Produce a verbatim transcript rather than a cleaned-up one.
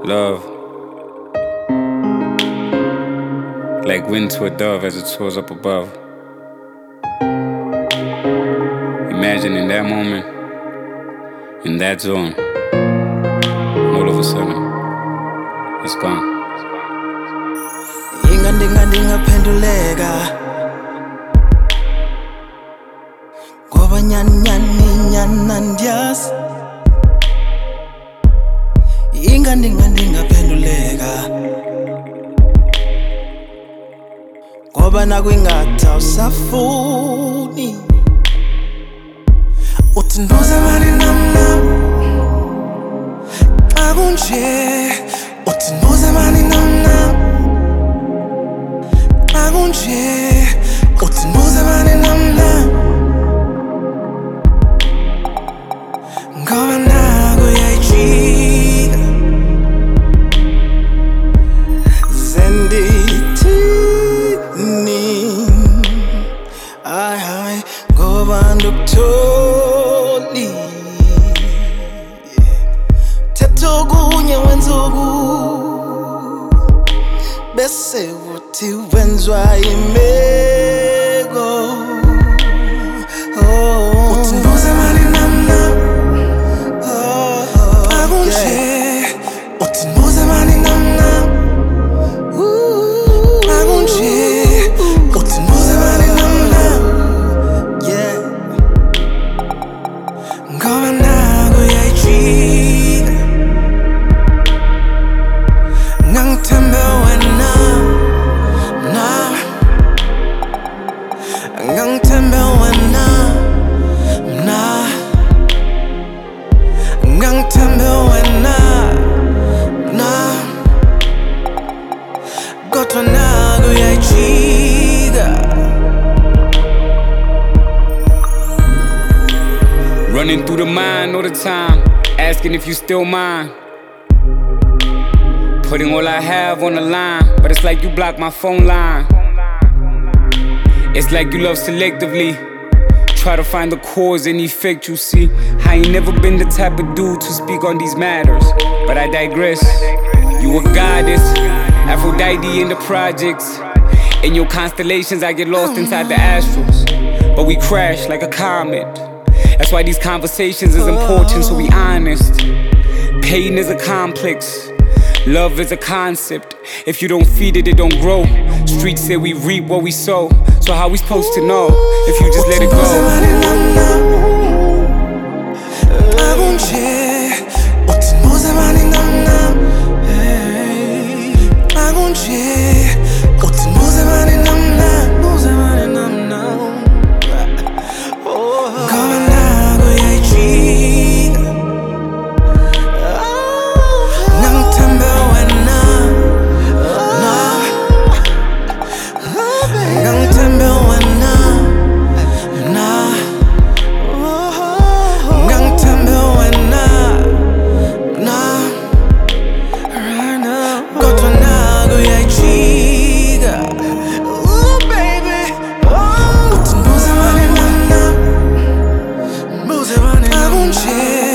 Love, like wind to a dove as it soars up above. Imagine in that moment, in that zone, and all of a sudden, it's gone. Inga ndinga ndinga penduleka ngoba nyani nyani nyana ndiyazi. Inga ndinga ndinga penduleka ngoba nakwingatha awusafuni. Uthi nduze mani nam nam xa kunje. Uthi nduze mani nam nam xa kunje. Uthi nduze mani nam nam ngoba naku uyayijika. Zendithini hayi hayi ngoba ndokutholi. Thetha okunye wenza oku bese uthi wenzwa imeko. Uthi nduze mani nam nam xa kunje. Uthi nduze mani nam nam xa kunje. Uthi nduze mani nam nam ngoba naku uyayijika. Ngangithembe wena mna, ngangithembe wena mna, ngangithembe wena mna kodwa naku uyayijika. Running through the mind all the time, asking if you still mine. Putting all I have on the line, but it's like you block my phone line. It's like you love selectively. Try to find the cause and effect, you see. I ain't never been the type of dude to speak on these matters, but I digress. You a goddess, Aphrodite in the projects. In your constellations I get lost inside the astrals, but we crash like a comet. That's why these conversations is important, so we honest. Pain is a complex, love is a concept. If you don't feed it, it don't grow. Streets say we reap what we sow, so how we supposed to know if you just let it go? Move it,